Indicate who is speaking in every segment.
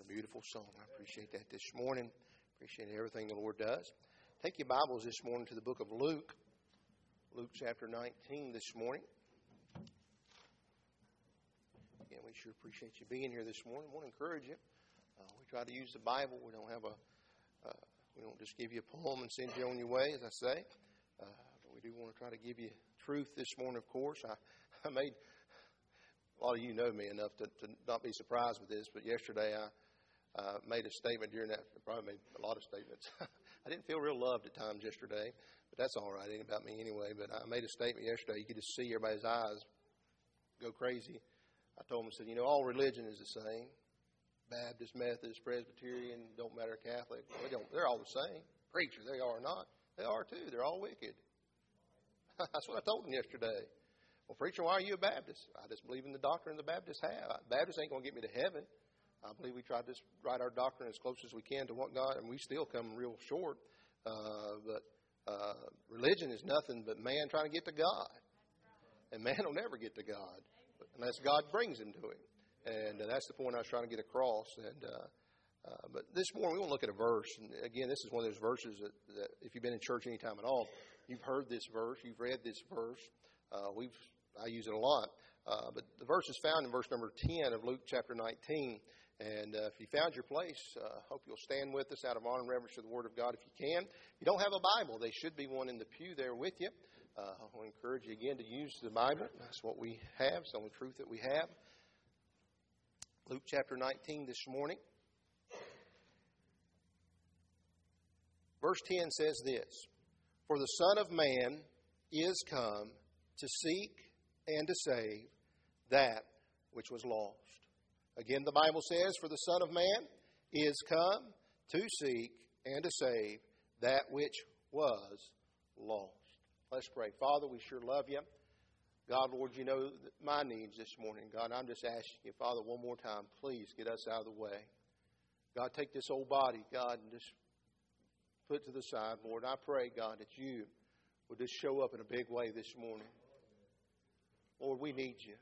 Speaker 1: What a beautiful song. I appreciate that this morning. Appreciate everything the Lord does. Take your Bibles this morning to the book of Luke. Luke chapter 19 this morning. Again, we sure appreciate you being here this morning. I want to encourage you. We try to use the Bible. We don't just give you a poem and send you on your way, as I say. But we do want to try to give you truth this morning, of course. I made... A lot of you know me enough to not be surprised with this, but yesterday I made a statement during that. I probably made a lot of statements. I didn't feel real loved at times yesterday, but that's all right. It ain't about me anyway. But I made a statement yesterday. You could just see everybody's eyes go crazy. I told them, I said, all religion is the same. Baptist, Methodist, Presbyterian, don't matter, Catholic. They're all the same. Preacher, they are not. They are too. They're all wicked. That's what I told them yesterday. Well, preacher, why are you a Baptist? I just believe in the doctrine the Baptists have. Baptists ain't going to get me to heaven. I believe we try to just write our doctrine as close as we can to what God, and we still come real short. But religion is nothing but man trying to get to God. And man will never get to God unless God brings him to him. And that's the point I was trying to get across. But this morning we want to look at a verse. And again, this is one of those verses that if you've been in church any time at all, you've heard this verse, you've read this verse. I use it a lot. But the verse is found in verse number 10 of Luke chapter 19. And if you found your place, I hope you'll stand with us out of honor and reverence to the Word of God if you can. If you don't have a Bible, there should be one in the pew there with you. I want to encourage you again to use the Bible. That's what we have. It's the only truth that we have. Luke chapter 19 this morning. Verse 10 says this, "For the Son of Man is come to seek and to save that which was lost." Again, the Bible says, "For the Son of Man is come to seek and to save that which was lost." Let's pray. Father, we sure love you. God, Lord, you know my needs this morning. God, I'm just asking you, Father, one more time, please get us out of the way. God, take this old body, God, and just put it to the side, Lord. I pray, God, that you would just show up in a big way this morning. Lord, we need you.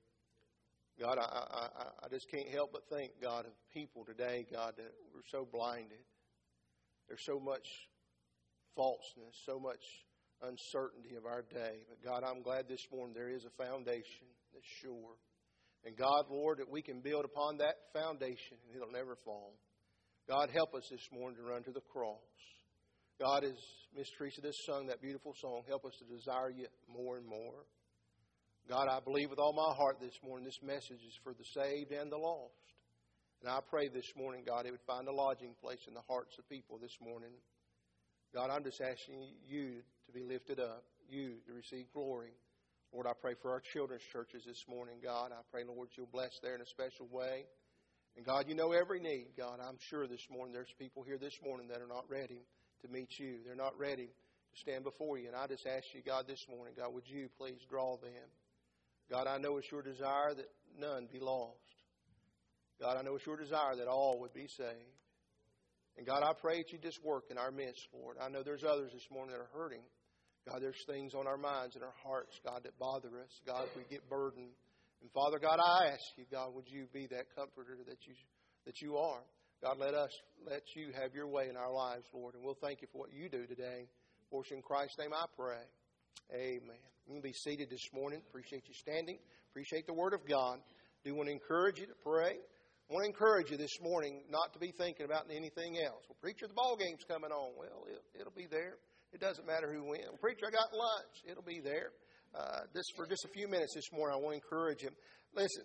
Speaker 1: God, I just can't help but think, God, of people today, God, that we're so blinded. There's so much falseness, so much uncertainty of our day. But God, I'm glad this morning there is a foundation that's sure. And God, Lord, that we can build upon that foundation and it'll never fall. God, help us this morning to run to the cross. God, as Miss Teresa just sung that beautiful song, help us to desire you more and more. God, I believe with all my heart this morning this message is for the saved and the lost. And I pray this morning, God, it would find a lodging place in the hearts of people this morning. God, I'm just asking you to be lifted up, you to receive glory. Lord, I pray for our children's churches this morning, God. I pray, Lord, you'll bless there in a special way. And God, you know every need. God, I'm sure this morning there's people here this morning that are not ready to meet you. They're not ready to stand before you. And I just ask you, God, this morning, God, would you please draw them? God, I know it's your desire that none be lost. God, I know it's your desire that all would be saved. And God, I pray that you just work in our midst, Lord. I know there's others this morning that are hurting. God, there's things on our minds and our hearts, God, that bother us. God, if we get burdened. And Father, God, I ask you, God, would you be that comforter that you are? God, let you have your way in our lives, Lord. And we'll thank you for what you do today. For in Christ's name I pray. Amen. You can be seated this morning. Appreciate you standing. Appreciate the Word of God. Do want to encourage you to pray. I want to encourage you this morning not to be thinking about anything else. Well, preacher, the ball game's coming on. Well, it'll be there. It doesn't matter who wins. Well, preacher, I got lunch. It'll be there. For just a few minutes this morning, I want to encourage you. Listen,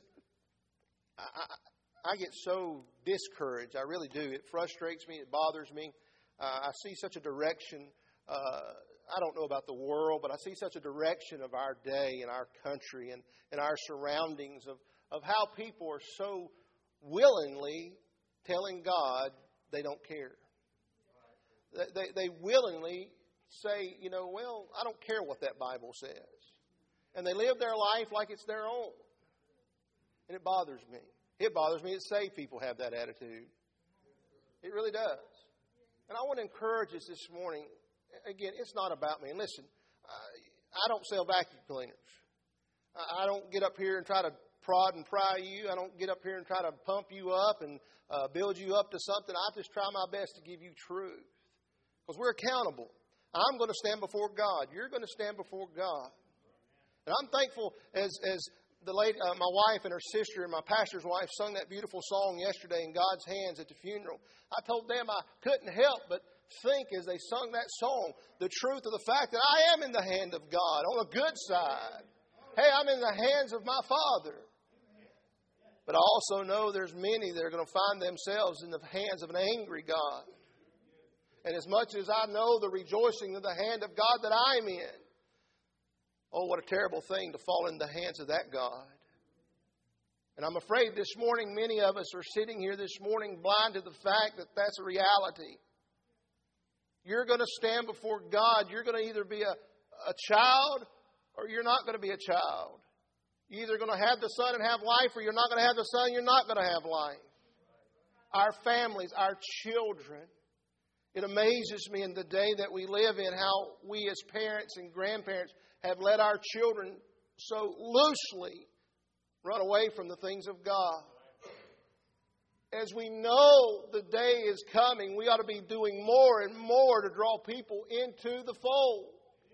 Speaker 1: I get so discouraged. I really do. It frustrates me. It bothers me. I see such a direction. I don't know about the world, but I see such a direction of our day and our country and our surroundings of how people are so willingly telling God they don't care. They willingly say, well, I don't care what that Bible says. And they live their life like it's their own. And it bothers me. It bothers me that saved people have that attitude. It really does. And I want to encourage us this morning. Again, it's not about me. And listen, I don't sell vacuum cleaners. I don't get up here and try to prod and pry you. I don't get up here and try to pump you up and build you up to something. I just try my best to give you truth. Because we're accountable. I'm going to stand before God. You're going to stand before God. And I'm thankful as the lady, my wife and her sister and my pastor's wife sung that beautiful song yesterday, In God's Hands, at the funeral. I told them I couldn't help but think as they sung that song the truth of the fact that I am in the hand of God on a good side. Hey, I'm in the hands of my Father. But I also know there's many that are going to find themselves in the hands of an angry God. And as much as I know the rejoicing of the hand of God that I'm in, oh, what a terrible thing to fall in the hands of that God. And I'm afraid this morning many of us are sitting here this morning blind to the fact that that's a reality. You're going to stand before God. You're going to either be a child or you're not going to be a child. You're either going to have the Son and have life, or you're not going to have the Son and you're not going to have life. Our families, our children. It amazes me in the day that we live in how we as parents and grandparents have let our children so loosely run away from the things of God. As we know the day is coming, we ought to be doing more and more to draw people into the fold.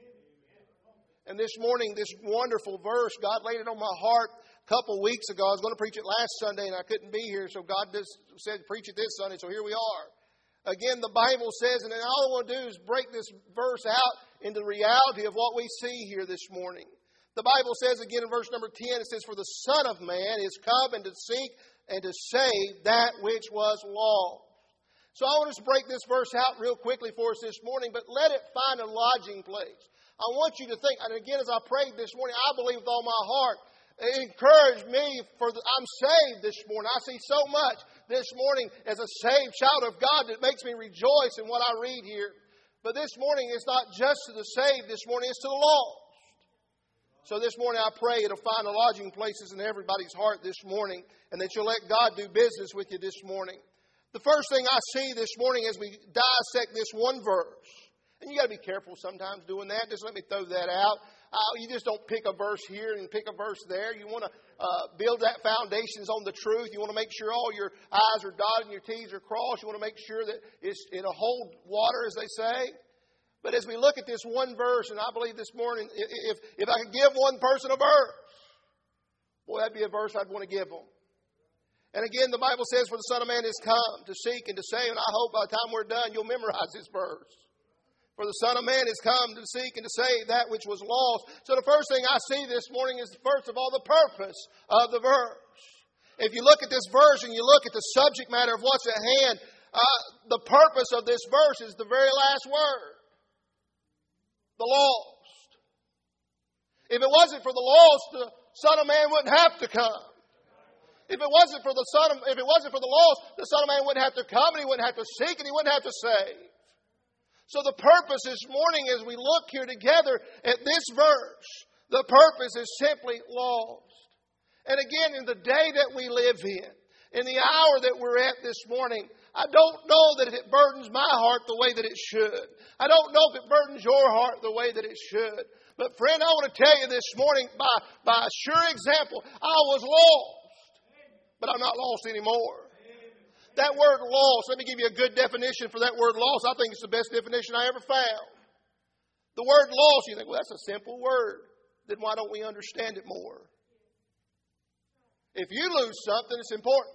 Speaker 1: And this morning, this wonderful verse, God laid it on my heart a couple weeks ago. I was going to preach it last Sunday and I couldn't be here, so God just said, preach it this Sunday, so here we are. Again, the Bible says, and all I want to do is break this verse out into the reality of what we see here this morning. The Bible says again in verse number 10, it says, For the Son of Man is come and to seek and to save that which was lost. So I want to break this verse out real quickly for us this morning, but let it find a lodging place. I want you to think, and again as I prayed this morning, I believe with all my heart, it encouraged me I'm saved this morning. I see so much this morning as a saved child of God that makes me rejoice in what I read here. But this morning it's not just to the saved this morning, it's to the lost. So this morning I pray it'll find a lodging places in everybody's heart this morning, and that you'll let God do business with you this morning. The first thing I see this morning as we dissect this one verse, and you got to be careful sometimes doing that. Just let me throw that out. You just don't pick a verse here and pick a verse there. You want to build that foundations on the truth. You want to make sure all your I's are dotted and your T's are crossed. You want to make sure that it'll hold water, as they say. But as we look at this one verse, and I believe this morning, if I could give one person a verse, boy, that'd be a verse I'd want to give them. And again, the Bible says, For the Son of Man has come to seek and to save. And I hope by the time we're done, you'll memorize this verse. For the Son of Man has come to seek and to save that which was lost. So the first thing I see this morning is, first of all, the purpose of the verse. If you look at this verse and you look at the subject matter of what's at hand, the purpose of this verse is the very last word. The lost. If it wasn't for the lost, the Son of Man wouldn't have to come. If it wasn't for the lost, the Son of Man wouldn't have to come, and He wouldn't have to seek, and He wouldn't have to save. So the purpose this morning as we look here together at this verse, the purpose is simply lost. And again, in the day that we live in the hour that we're at this morning, I don't know that it burdens my heart the way that it should. I don't know if it burdens your heart the way that it should. But friend, I want to tell you this morning by a sure example, I was lost, but I'm not lost anymore. That word lost, let me give you a good definition for that word lost. I think it's the best definition I ever found. The word lost, you think, well, that's a simple word. Then why don't we understand it more? If you lose something, it's important.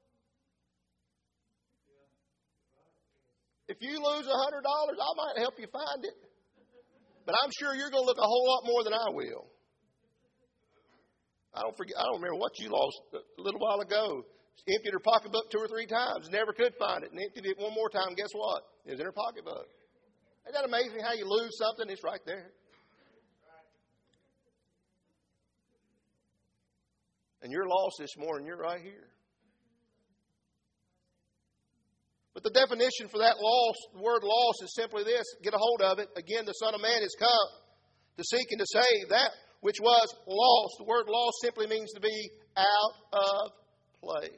Speaker 1: If you lose $100, I might help you find it. But I'm sure you're going to look a whole lot more than I will. I don't remember what you lost a little while ago. Emptied her pocketbook 2 or 3 times. Never could find it. And emptied it one more time. Guess what? It was in her pocketbook. Isn't that amazing how you lose something? It's right there. And you're lost this morning. You're right here. But the definition for that lost, the word lost, is simply this. Get a hold of it. Again, the Son of Man has come to seek and to save that which was lost. The word lost simply means to be out of place.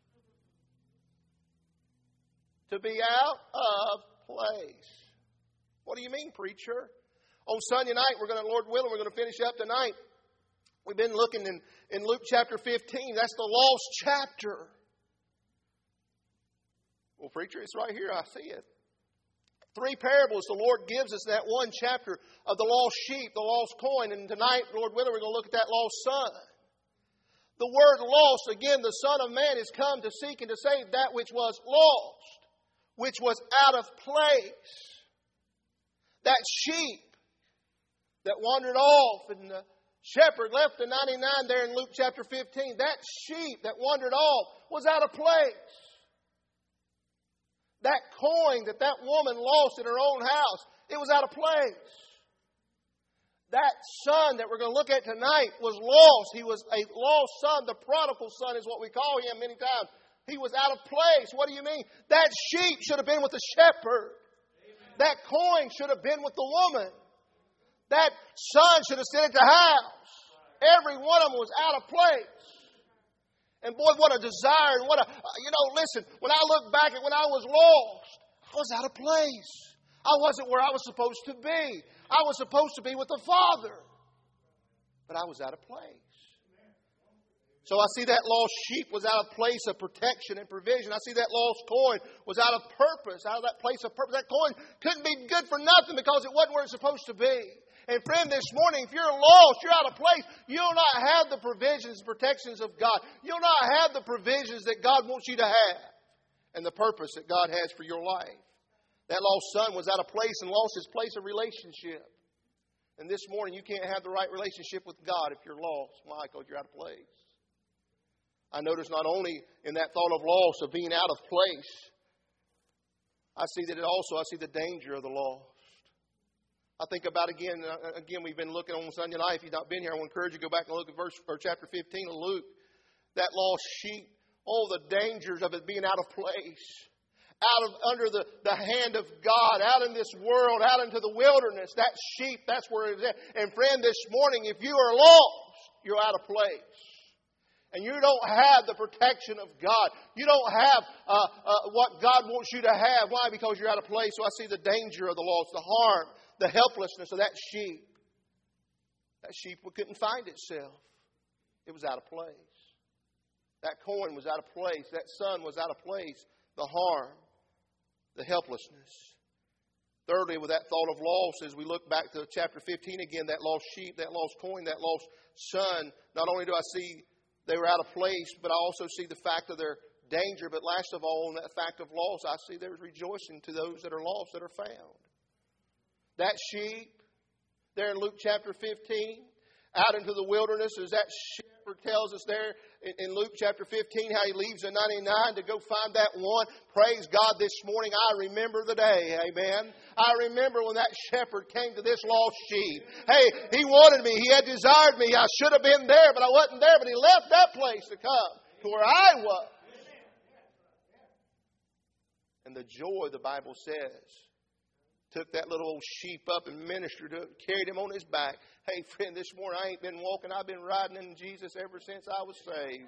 Speaker 1: To be out of place. What do you mean, preacher? On Sunday night, Lord willing, we're going to finish up tonight We've been looking in Luke chapter 15. That's the lost chapter. Well, preacher, it's right here. I see it. 3 parables the Lord gives us in that one chapter of the lost sheep, the lost coin. And tonight, Lord willing, we're going to look at that lost son. The word lost, again, the Son of Man is come to seek and to save that which was lost, which was out of place. That sheep that wandered off and the shepherd left the 99 there in Luke chapter 15. That sheep that wandered off was out of place. That coin that woman lost in her own house, it was out of place. That son that we're going to look at tonight was lost. He was a lost son. The prodigal son is what we call him many times. He was out of place. What do you mean? That sheep should have been with the shepherd. Amen. That coin should have been with the woman. That son should have stayed at the house. Every one of them was out of place. And boy, what a desire. And listen, when I look back at when I was lost, I was out of place. I wasn't where I was supposed to be. I was supposed to be with the Father. But I was out of place. So I see that lost sheep was out of place of protection and provision. I see that lost coin was out of purpose, out of that place of purpose. That coin couldn't be good for nothing because it wasn't where it's supposed to be. And friend, this morning, if you're lost, you're out of place, you'll not have the provisions and protections of God. You'll not have the provisions that God wants you to have and the purpose that God has for your life. That lost son was out of place and lost his place of relationship. And this morning, you can't have the right relationship with God if you're lost. Why? Because you're out of place. I notice not only in that thought of loss, of being out of place, I see the danger of the lost. I think about again, we've been looking on Sunday night. If you've not been here, I want to encourage you to go back and look at chapter 15 of Luke. That lost sheep, all the dangers of it being out of place. Under the hand of God, out in this world, out into the wilderness. That sheep, that's where it is at. And friend, this morning, if you are lost, you're out of place. And you don't have the protection of God. You don't have what God wants you to have. Why? Because you're out of place. So I see the danger of the lost, the harm, the helplessness of that sheep. That sheep couldn't find itself. It was out of place. That coin was out of place. That son was out of place. The harm, the helplessness. Thirdly, with that thought of loss, as we look back to chapter 15 again, that lost sheep, that lost coin, that lost son, not only do I see they were out of place, but I also see the fact of their danger. But last of all, in that fact of loss, I see there's rejoicing to those that are lost, that are found. That sheep, there in Luke chapter 15, out into the wilderness, as that shepherd tells us there in Luke chapter 15, how he leaves the 99 to go find that one. Praise God, this morning I remember the day. Amen. I remember when that shepherd came to this lost sheep. Hey, he wanted me. He had desired me. I should have been there, but I wasn't there. But he left that place to come to where I was. And the joy, the Bible says, took that little old sheep up and ministered to it, carried him on his back. Hey, friend, this morning I ain't been walking. I've been riding in Jesus ever since I was saved.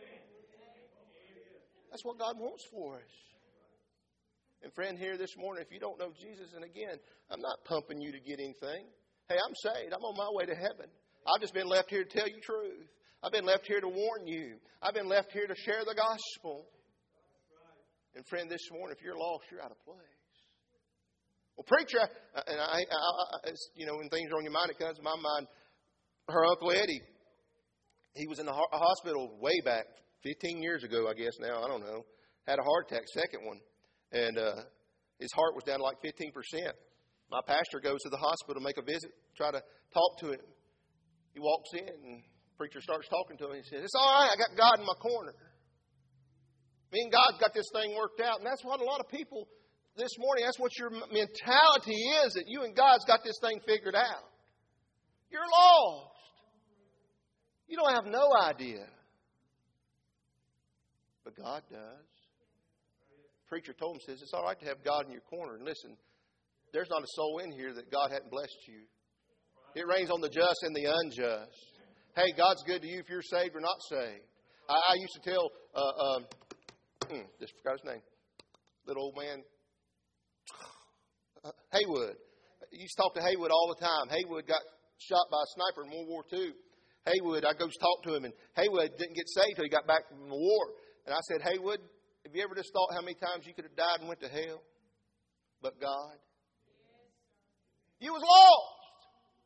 Speaker 1: That's what God wants for us. And friend, here this morning, if you don't know Jesus, and again, I'm not pumping you to get anything. Hey, I'm saved. I'm on my way to heaven. I've just been left here to tell you truth. I've been left here to warn you. I've been left here to share the gospel. And friend, this morning, if you're lost, you're out of place. Well, preacher, and when things are on your mind, it comes to my mind. Her Uncle Eddie, he was in the hospital way back, 15 years ago, I guess now, I don't know. Had a heart attack, second one. And his heart was down to like 15%. My pastor goes to the hospital to make a visit, try to talk to him. He walks in and the preacher starts talking to him. He says, "It's all right, I got God in my corner. Me and God's got this thing worked out." And that's what a lot of people this morning, that's what your mentality is, that you and God's got this thing figured out. You're lost. You don't have no idea. But God does. The preacher told him, says, it's all right to have God in your corner. And listen, there's not a soul in here that God hadn't blessed you. It rains on the just and the unjust. Hey, God's good to you if you're saved or not saved. I used to tell, just forgot his name, little old man, Haywood. I used to talk to Haywood all the time. Haywood got shot by a sniper in World War II. Haywood, I go talk to him, and Haywood didn't get saved till he got back from the war. And I said, Haywood, have you ever just thought how many times you could have died and went to hell? But God. You was lost.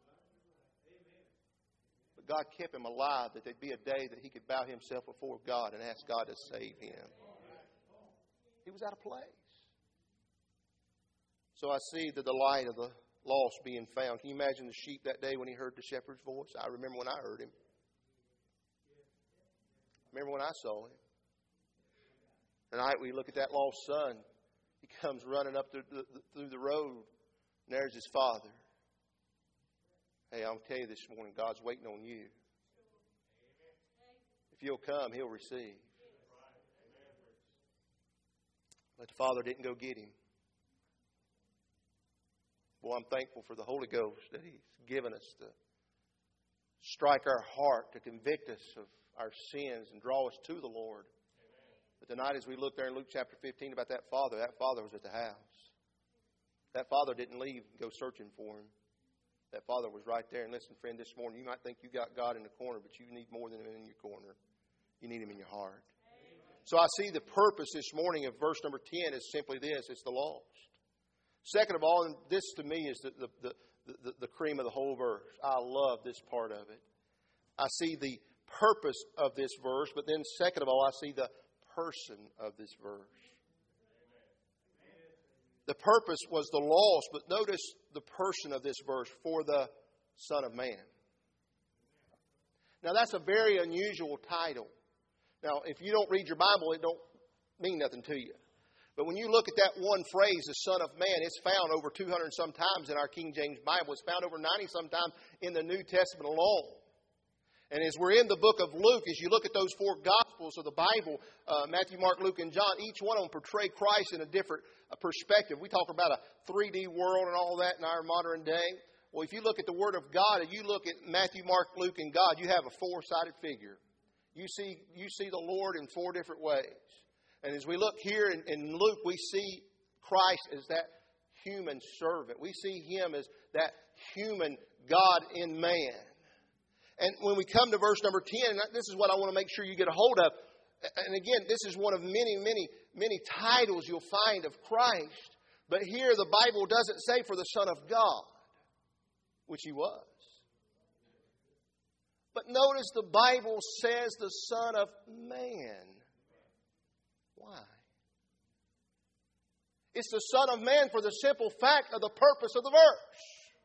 Speaker 1: But God kept him alive, that there'd be a day that he could bow himself before God and ask God to save him. He was out of place. So I see the delight of the lost being found. Can you imagine the sheep that day when he heard the shepherd's voice? I remember when I heard him. I remember when I saw him. Tonight we look at that lost son. He comes running up through the road, and there's his father. Hey, I'll tell you this morning, God's waiting on you. If you'll come, He'll receive. But the father didn't go get him. Boy, I'm thankful for the Holy Ghost that He's given us to strike our heart, to convict us of our sins and draw us to the Lord. But tonight as we look there in Luke chapter 15 about that father was at the house. That father didn't leave and go searching for him. That father was right there. And listen, friend, this morning you might think you got God in the corner, but you need more than Him in your corner. You need Him in your heart. So I see the purpose this morning of verse number 10 is simply this. It's the lost. Second of all, and this to me is the cream of the whole verse. I love this part of it. I see the purpose of this verse, but then second of all, I see the person of this verse. The purpose was the lost, but notice the person of this verse, for the Son of Man. Now that's a very unusual title. Now if you don't read your Bible, it don't mean nothing to you. But when you look at that one phrase, the Son of Man, it's found over 200 some times in our King James Bible. It's found over 90 sometimes in the New Testament alone. And as we're in the book of Luke, as you look at those four Gospels of the Bible, Matthew, Mark, Luke, and John, each one of them portray Christ in a different perspective. We talk about a 3D world and all that in our modern day. Well, if you look at the Word of God and you look at Matthew, Mark, Luke, and God, you have a four-sided figure. You see the Lord in four different ways. And as we look here in Luke, we see Christ as that human servant. We see Him as that human God in man. And when we come to verse number 10, this is what I want to make sure you get a hold of. And again, this is one of many titles you'll find of Christ. But here the Bible doesn't say for the Son of God, which He was. But notice the Bible says the Son of Man. Why? It's the Son of Man for the simple fact of the purpose of the verse.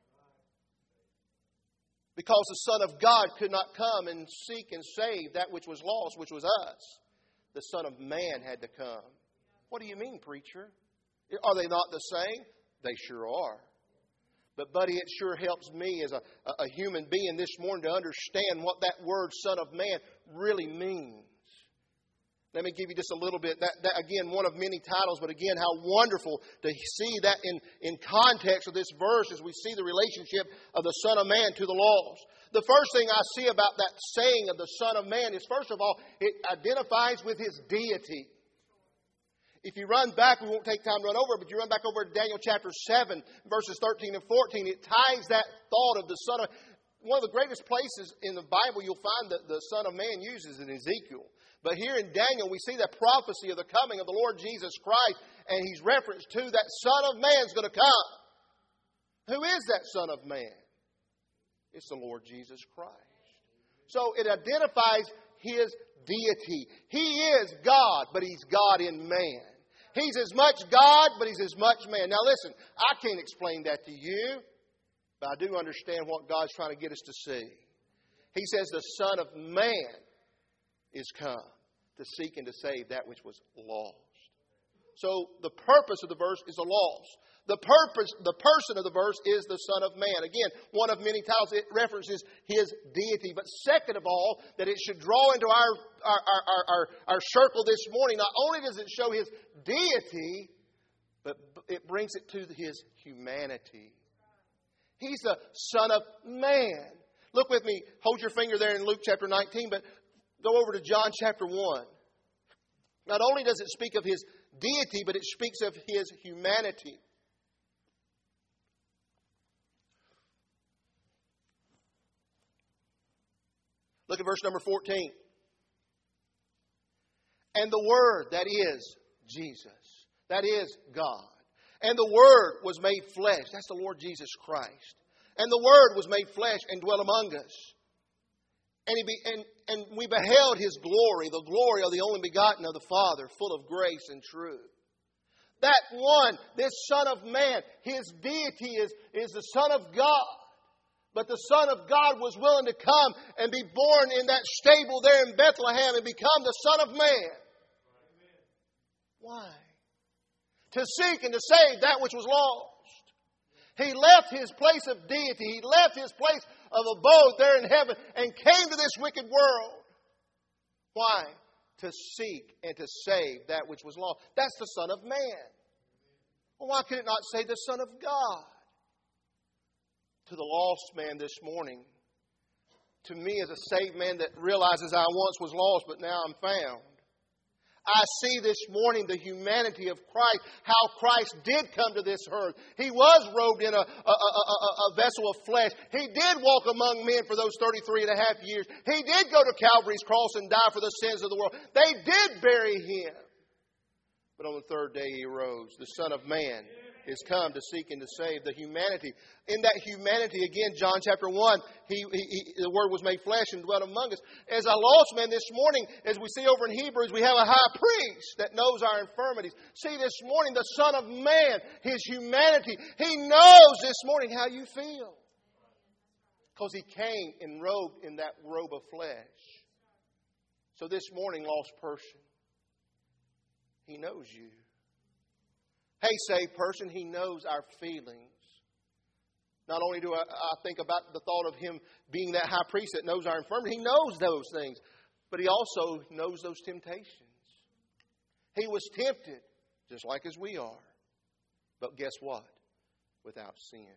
Speaker 1: Because the Son of God could not come and seek and save that which was lost, which was us. The Son of Man had to come. What do you mean, preacher? Are they not the same? They sure are. But, buddy, it sure helps me as a human being this morning to understand what that word Son of Man really means. Let me give you just a little bit. That again, one of many titles, but again, how wonderful to see that in context of this verse as we see the relationship of the Son of Man to the lost. The first thing I see about that saying of the Son of Man is, first of all, it identifies with His deity. If you run back, we won't take time to run over, but you run back over to Daniel chapter 7, verses 13 and 14, it ties that thought of the Son of... One of the greatest places in the Bible you'll find that the Son of Man uses in Ezekiel. But here in Daniel, we see that prophecy of the coming of the Lord Jesus Christ, and He's referenced to that Son of Man is going to come. Who is that Son of Man? It's the Lord Jesus Christ. So it identifies His deity. He is God, but He's God in man. He's as much God, but He's as much man. Now listen, I can't explain that to you, but I do understand what God's trying to get us to see. He says the Son of Man is come to seek and to save that which was lost. So the purpose of the verse is the lost. The person of the verse is the Son of Man. Again, one of many titles, it references His deity. But second of all, that it should draw into our circle this morning, not only does it show His deity, but it brings it to His humanity. He's the Son of Man. Look with me, hold your finger there in Luke chapter 19, but go over to John chapter 1. Not only does it speak of His deity, but it speaks of His humanity. Look at verse number 14. And the Word, that is Jesus, that is God. And the Word was made flesh. That's the Lord Jesus Christ. And the Word was made flesh and dwelt among us. And we beheld His glory, the glory of the only begotten of the Father, full of grace and truth. That one, this Son of Man, His deity is the Son of God. But the Son of God was willing to come and be born in that stable there in Bethlehem and become the Son of Man. Why? To seek and to save that which was lost. He left His place of deity. He left His place of abode there in heaven and came to this wicked world. Why? To seek and to save that which was lost. That's the Son of Man. Well, why could it not say the Son of God? To the lost man this morning, to me as a saved man that realizes I once was lost but now I'm found, I see this morning the humanity of Christ, how Christ did come to this earth. He was robed in a vessel of flesh. He did walk among men for those 33 and a half years. He did go to Calvary's cross and die for the sins of the world. They did bury Him. But on the third day He rose. The Son of Man is come to seek and to save the humanity. In that humanity, again, John chapter 1, the Word was made flesh and dwelt among us. As a lost man this morning, as we see over in Hebrews, we have a high priest that knows our infirmities. See this morning, the Son of Man, His humanity. He knows this morning how you feel. Because He came and robed in that robe of flesh. So this morning, lost person, He knows you. Hey, saved person, He knows our feelings. Not only do I think about the thought of Him being that high priest that knows our infirmity, He knows those things. But He also knows those temptations. He was tempted, just like as we are. But guess what? Without sin.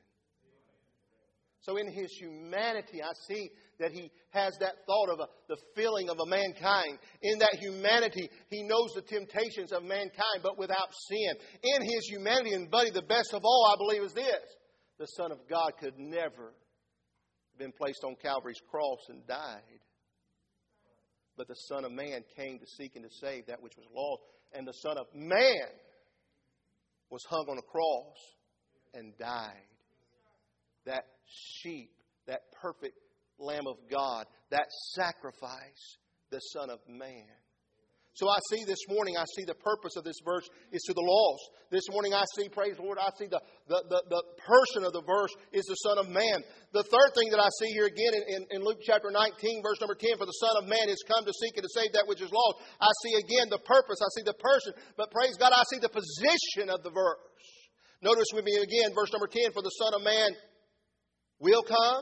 Speaker 1: So in His humanity, I see that He has that thought of the feeling of a mankind. In that humanity, He knows the temptations of mankind, but without sin. In His humanity, and buddy, the best of all, I believe, is this. The Son of God could never have been placed on Calvary's cross and died. But the Son of Man came to seek and to save that which was lost. And the Son of Man was hung on a cross and died. That sheep, that perfect Lamb of God, that sacrifice, the Son of Man. So I see this morning, I see the purpose of this verse is to the lost. This morning I see, praise the Lord, I see the person of the verse is the Son of Man. The third thing that I see here again in Luke chapter 19, verse number 10, for the Son of Man is come to seek and to save that which is lost. I see again the purpose, I see the person, but praise God, I see the position of the verse. Notice with me again, verse number 10, for the Son of Man will come.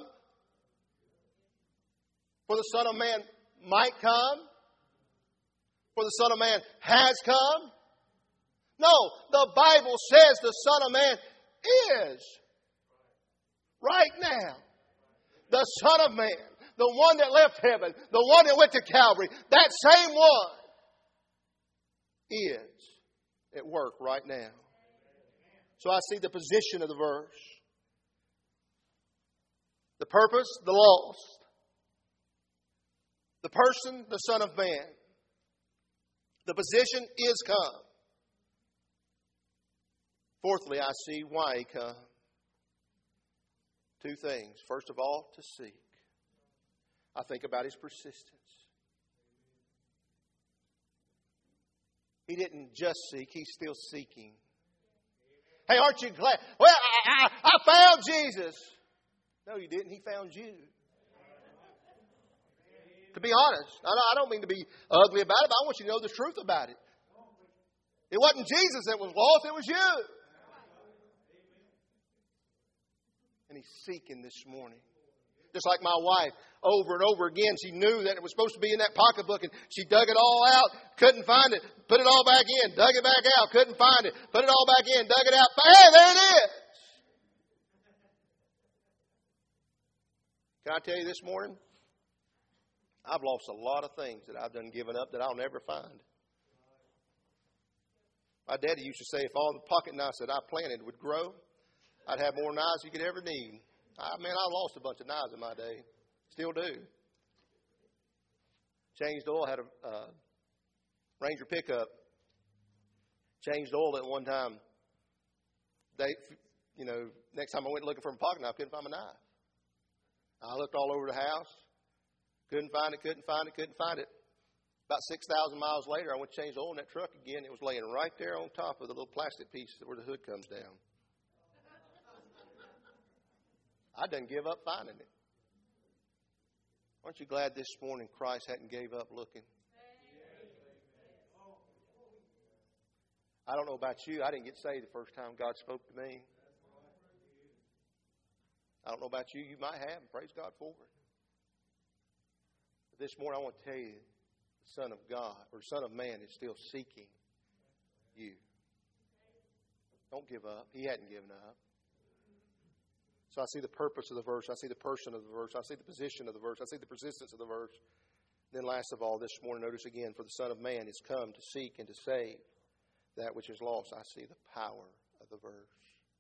Speaker 1: For the Son of Man might come. For the Son of Man has come. No, the Bible says the Son of Man is. Right now. The Son of Man. The one that left heaven. The one that went to Calvary. That same one is at work right now. So I see the position of the verse. The purpose, the lost. The person, the Son of Man. The position is come. Fourthly, I see why He come. Two things. First of all, to seek. I think about His persistence. He didn't just seek, He's still seeking. Hey, aren't you glad? Well, I found Jesus. No, you didn't. He found you. To be honest, I don't mean to be ugly about it, but I want you to know the truth about it. It wasn't Jesus that was lost, it was you. And He's seeking this morning. Just like my wife, over and over again, she knew that it was supposed to be in that pocketbook, and she dug it all out, couldn't find it, put it all back in, dug it back out, couldn't find it, put it all back in, dug it out. Hey, there it is. Can I tell you this morning? I've lost a lot of things that I've done given up that I'll never find. My daddy used to say if all the pocket knives that I planted would grow, I'd have more knives you could ever need. I lost a bunch of knives in my day. Still do. Changed oil, had a Ranger pickup. Changed oil at one time. Next time I went looking for a pocket knife, I couldn't find my knife. I looked all over the house. Couldn't find it. About 6,000 miles later, I went to change the oil in that truck again. It was laying right there on top of the little plastic piece where the hood comes down. I didn't give up finding it. Aren't you glad this morning Christ hadn't gave up looking? I don't know about you. I didn't get saved the first time God spoke to me. I don't know about you. You might have, and praise God for it. But this morning I want to tell you, the Son of God, or Son of Man, is still seeking you. Don't give up. He hadn't given up. So I see the purpose of the verse. I see the person of the verse. I see the position of the verse. I see the persistence of the verse. Then last of all, this morning, notice again, for the Son of Man is come to seek and to save that which is lost. I see the power of the verse.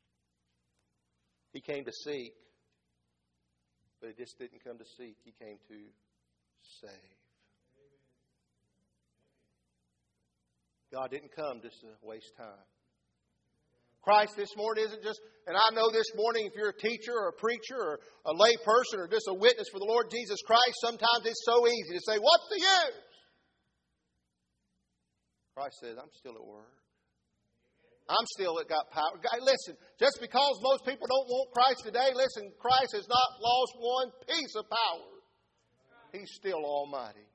Speaker 1: He came to seek, but he just didn't come to seek. He came to save. God didn't come just to waste time. Christ this morning isn't just, and I know this morning if you're a teacher or a preacher or a lay person or just a witness for the Lord Jesus Christ, sometimes it's so easy to say, what's the use? Christ says, I'm still at work. I'm still got power. Listen, just because most people don't want Christ today, listen, Christ has not lost one piece of power. He's still almighty.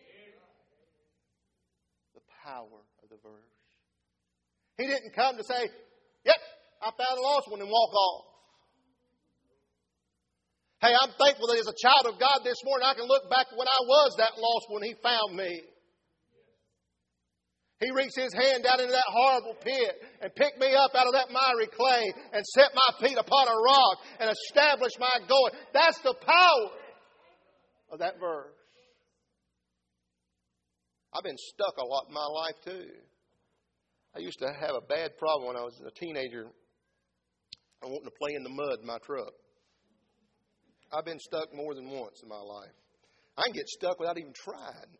Speaker 1: The power of the verse. He didn't come to say, yep, I found a lost one and walk off. Hey, I'm thankful that as a child of God this morning, I can look back when I was that lost one. He found me. He reached His hand down into that horrible pit and picked me up out of that miry clay and set my feet upon a rock and established my going. That's the power of that verse. I've been stuck a lot in my life too. I used to have a bad problem when I was a teenager. I wanted to play in the mud in my truck. I've been stuck more than once in my life. I can get stuck without even trying.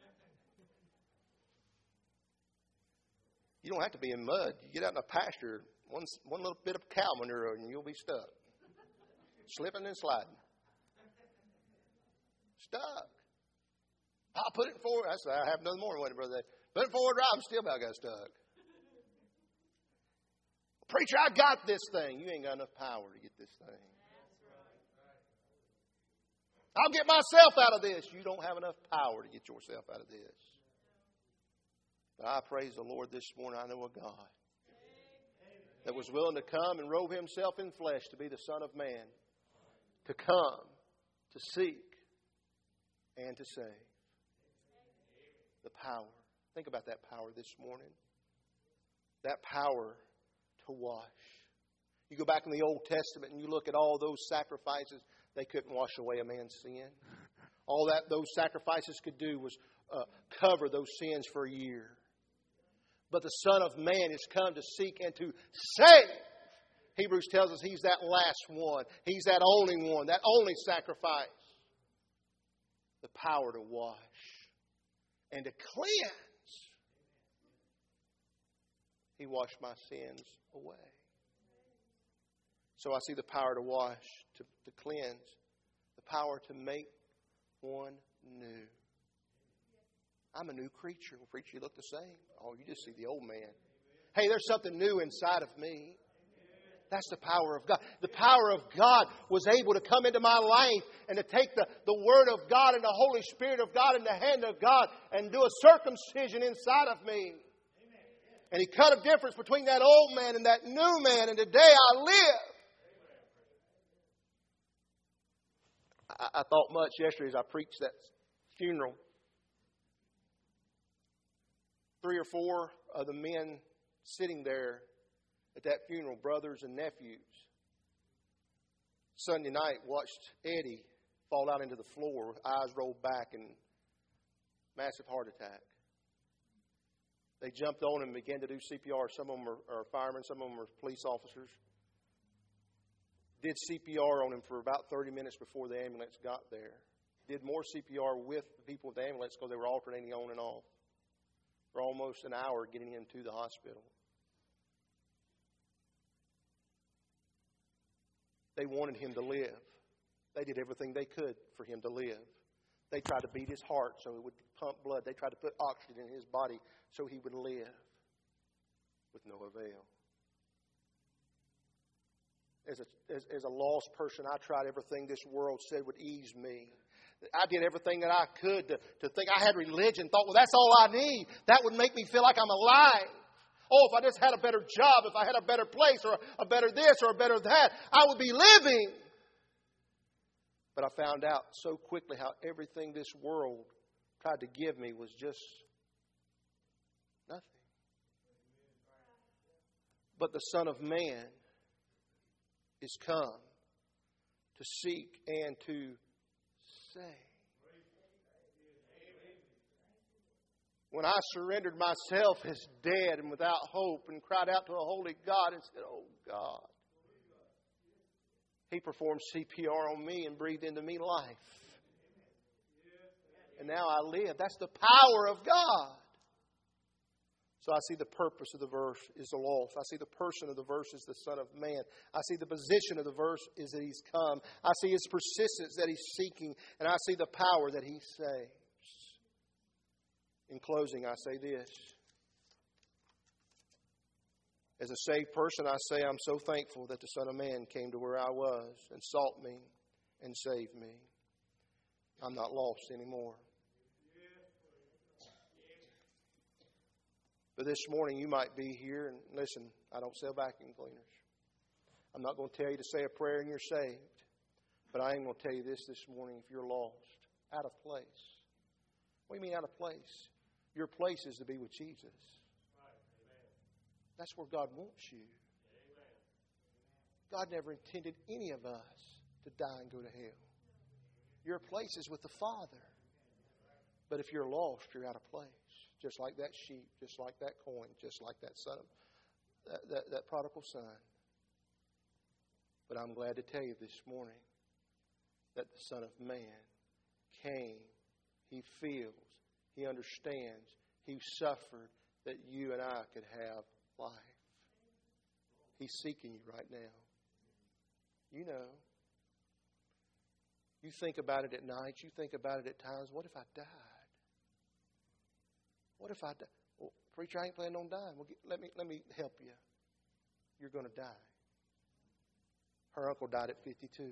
Speaker 1: You don't have to be in mud. You get out in a pasture, one little bit of cow manure, and you'll be stuck. Slipping and sliding. Stuck. I'll put it forward. I have another morning, wasn't it, Brother? Put it forward drive, I'm still about got stuck. Preacher, I got this thing. You ain't got enough power to get this thing. I'll get myself out of this. You don't have enough power to get yourself out of this. But I praise the Lord this morning. I know a God that was willing to come and robe Himself in flesh to be the Son of Man, to come, to seek, and to save. The power. Think about that power this morning. That power to wash. You go back in the Old Testament and you look at all those sacrifices, they couldn't wash away a man's sin. All that those sacrifices could do was cover those sins for a year. But the Son of Man has come to seek and to save. Hebrews tells us He's that last one. He's that only one, that only sacrifice. The power to wash and to cleanse. He washed my sins away. So I see the power to wash, to cleanse, the power to make one new. I'm a new creature. Well, preacher, you look the same. Oh, you just see the old man. Hey, there's something new inside of me. That's the power of God. The power of God was able to come into my life and to take the Word of God and the Holy Spirit of God and the hand of God and do a circumcision inside of me. And He cut a difference between that old man and that new man. And today I live. I thought much yesterday as I preached that funeral. 3 or 4 of the men sitting there at that funeral, brothers and nephews. Sunday night, watched Eddie fall out into the floor with eyes rolled back and massive heart attack. They jumped on him and began to do CPR. Some of them are firemen, some of them are police officers. Did CPR on him for about 30 minutes before the ambulance got there. Did more CPR with the people with the ambulance because they were alternating on and off for almost an hour getting him to the hospital. They wanted him to live. They did everything they could for him to live. They tried to beat his heart so it would pump blood. They tried to put oxygen in his body so he would live, with no avail. As a lost person, I tried everything this world said would ease me. I did everything that I could to think I had religion. Thought, well, that's all I need. That would make me feel like I'm alive. Oh, if I just had a better job, if I had a better place, or a better this, or a better that, I would be living. But I found out so quickly how everything this world tried to give me was just nothing. But the Son of Man is come to seek and to save. When I surrendered myself as dead and without hope and cried out to a holy God and said, oh God, He performed CPR on me and breathed into me life. And now I live. That's the power of God. So I see the purpose of the verse is the lost. I see the person of the verse is the Son of Man. I see the position of the verse is that He's come. I see His persistence that He's seeking. And I see the power that He saves. In closing, I say this. As a saved person, I say I'm so thankful that the Son of Man came to where I was and sought me and saved me. I'm not lost anymore. But this morning you might be here and listen, I don't sell vacuum cleaners. I'm not going to tell you to say a prayer and you're saved. But I am going to tell you this morning, if you're lost, out of place. What do you mean out of place? Your place is to be with Jesus. That's where God wants you. God never intended any of us to die and go to hell. Your place is with the Father. But if you're lost, you're out of place. Just like that sheep, just like that coin, just like that son of that prodigal son. But I'm glad to tell you this morning that the Son of Man came. He feels. He understands. He suffered that you and I could have life. He's seeking you right now. You know. You think about it at night. You think about it at times. What if I died? What if I die? Well, preacher, I ain't planning on dying. Well, let me help you. You're going to die. Her uncle died at 52.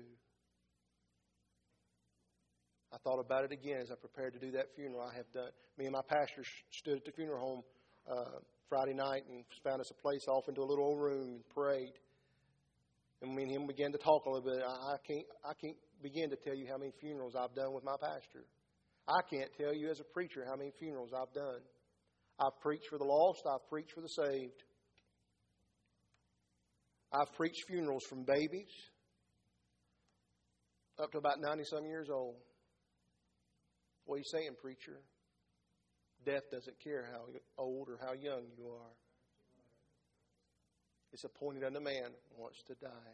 Speaker 1: I thought about it again as I prepared to do that funeral. I have done. Me and my pastor stood at the funeral home Friday night and found us a place off into a little old room and prayed. And me and him began to talk a little bit. I can't begin to tell you how many funerals I've done with my pastor. I can't tell you as a preacher how many funerals I've done. I've preached for the lost. I've preached for the saved. I've preached funerals from babies up to about 90-some years old. What are you saying, preacher? Death doesn't care how old or how young you are. It's appointed unto man who wants to die.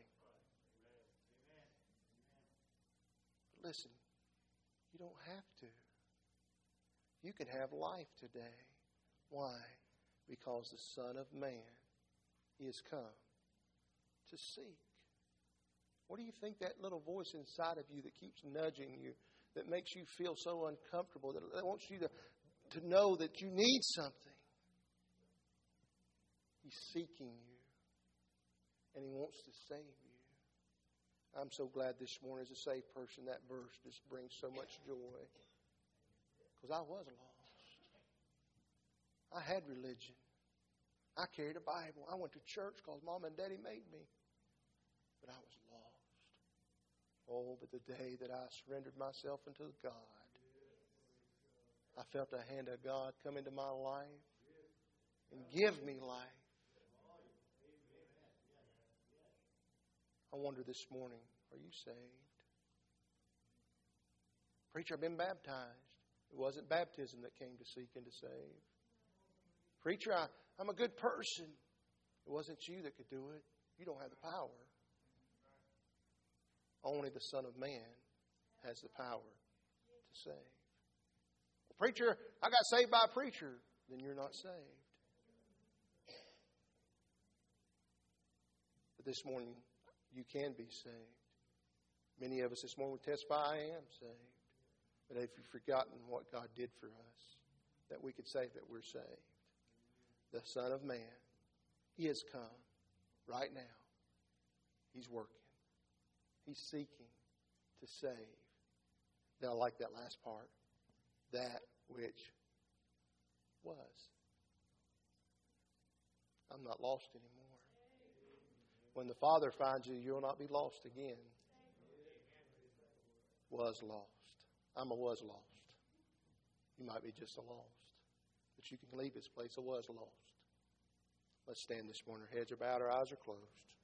Speaker 1: But listen, you don't have to. You can have life today. Why? Because the Son of Man is come to seek. What do you think that little voice inside of you that keeps nudging you, that makes you feel so uncomfortable, that wants you to know that you need something? He's seeking you, and He wants to save you. I'm so glad this morning as a saved person that verse just brings so much joy. Because I was lost. I had religion. I carried a Bible. I went to church because Mom and Daddy made me. But I was lost. Oh, but the day that I surrendered myself unto God, I felt the hand of God come into my life and give me life. I wonder this morning, are you saved? Preacher, I've been baptized. It wasn't baptism that came to seek and to save. Preacher, I'm a good person. It wasn't you that could do it. You don't have the power. Only the Son of Man has the power save. Well, preacher, I got saved by a preacher. Then you're not saved. But this morning, you can be saved. Many of us this morning would testify, I am saved. But if you've forgotten what God did for us, that we could say that we're saved. The Son of Man is come right now. He's working. He's seeking to save. Now I like that last part. That which was. I'm not lost anymore. When the Father finds you, you'll not be lost again. Was lost. I'm a was lost. You might be just a lost. But you can leave this place a was lost. Let's stand this morning. Our heads are bowed, our eyes are closed.